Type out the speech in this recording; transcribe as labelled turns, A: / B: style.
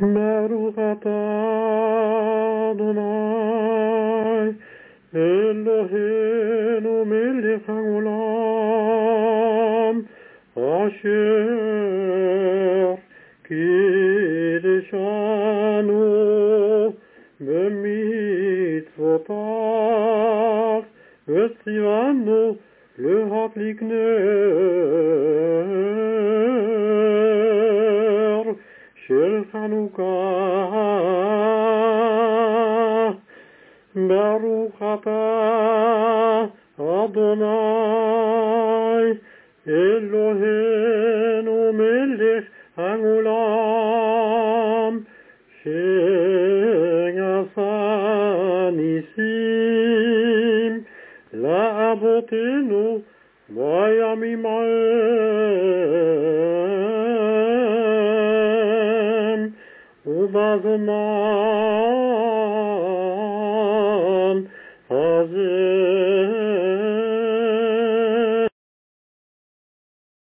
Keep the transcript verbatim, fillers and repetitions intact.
A: Baruch atah Adonai Eloheinu melech haolam asher kiddushanu b'mitzvotav v'tzivanu להדליק נר של חנוכה. ברוך אתה אדוני אלוהינו מלך העולם שעשה ניסים לאבותינו בימים ההם ובזמן